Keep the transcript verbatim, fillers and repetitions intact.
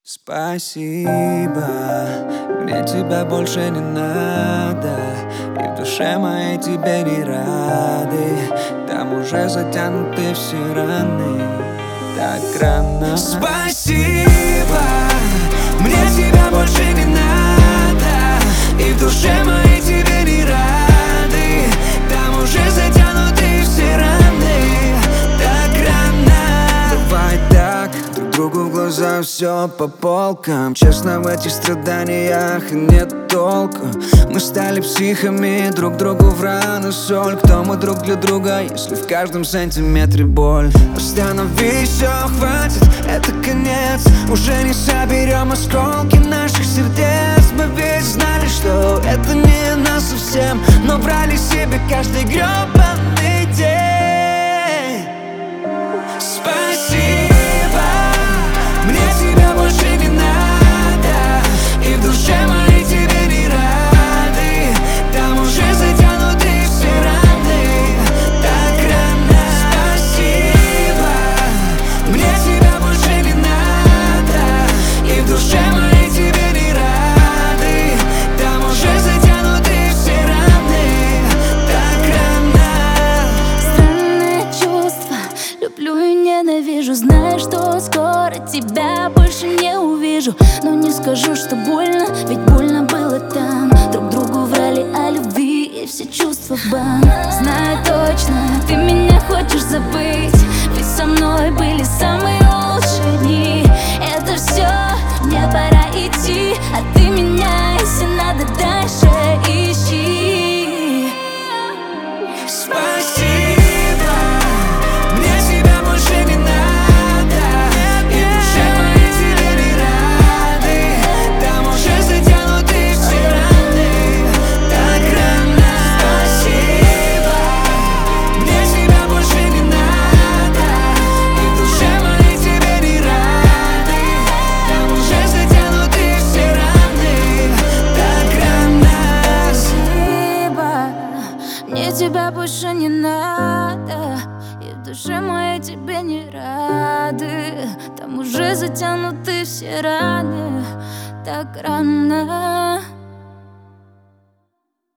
Спасибо, мне тебя больше не надо, и в душе моей тебе не рады. Там уже затянуты все раны, так рано. Спасибо, мне тебя больше не надо, и в душе моей тебе не рады. Там уже затянуты все раны, так рано. Бывает так, друг другу в глаза все по полкам. Честно, в этих страданиях нет толку. Мы стали психами, друг другу в рану соль. Кто мы друг для друга, если в каждом сантиметре боль? Остановись, все, хватит, это конец. Уже не соберем осколки наших сердец. Мы ведь знали, что это не нас совсем, но брали себе каждый гребаный день. Спасибо, мне тебя больше не надо, и в душе моей тебе не рады. Там уже затянуты все раны, так рано. Спасибо, мне тебя больше не надо, и в душе моей тебе не рады. Там уже затянуты все раны, так рано. Странные чувства, люблю и ненавижу. Знаю, что скоро тебя больше не увижу, но не скажу, что больно, ведь больно было там. Друг другу врали о любви, и все чувства в бан. Знаю точно, ты меня хочешь забыть, ведь со мной были самые лучшие дни. Это все, мне пора идти, а ты меня, если надо, дальше ищи. Спасибо, мне тебя больше не надо, и в душе моей тебе не рады. Там уже затянуты все раны, так рано. Спасибо, мне тебя больше не надо, и в душе моей тебе не рады. Там уже затянуты все раны, так рано. Спасибо, мне тебя больше не надо, и в душе моей тебе не рады. Там уже затянуты все раны, так рано.